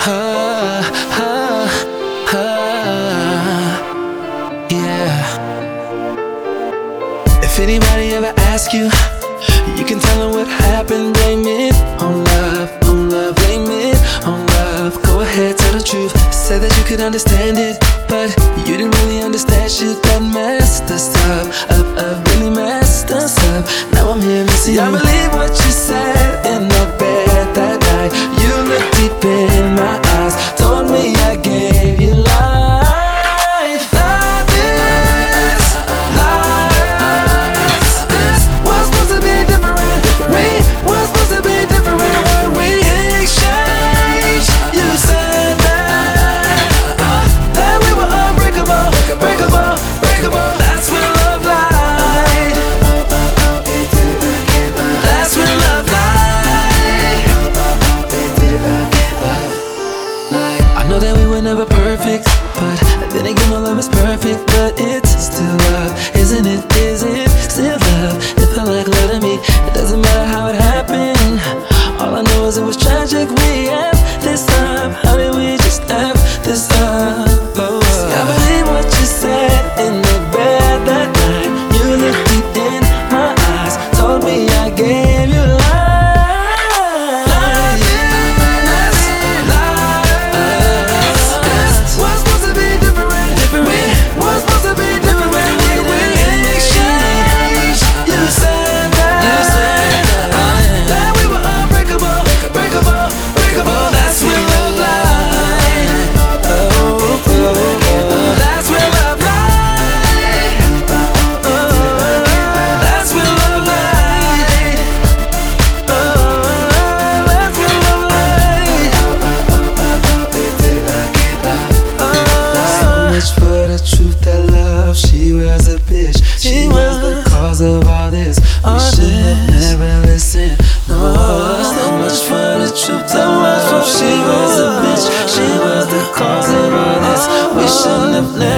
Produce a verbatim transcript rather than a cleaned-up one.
uh, uh, uh, yeah. If anybody ever asks you, you can tell them what happened. Blame it on love, on love. Blame it on love. Go ahead, tell the truth. Said that you could understand it, but you didn't really understand shit that messed us up, up, up, really messed us up. Now I'm here missing you. I believe what you said in the bed that night. You looked deep in my eyes, told me I gave you life. Love is life. This was supposed to be different. We were supposed to be different when we exchanged. You said that, uh, that we were unbreakable, breakable, breakable. That's when love lied. That's when love lied. I know that we were never perfect, but then again, no love is perfect. But it's still love, isn't it? Is it still love? It felt like love to me. It doesn't matter how it happened. All I know is it was tragic. We have this time. How did we just have this time? Oh, see, I believe what you said in the bed that night. You looked deep in my eyes, told me I gave you life. For the truth that love, she was a bitch. She was the cause of all this. We should have never listened. No, so much for the truth that love, she was a bitch. She was the cause of all this. We should have never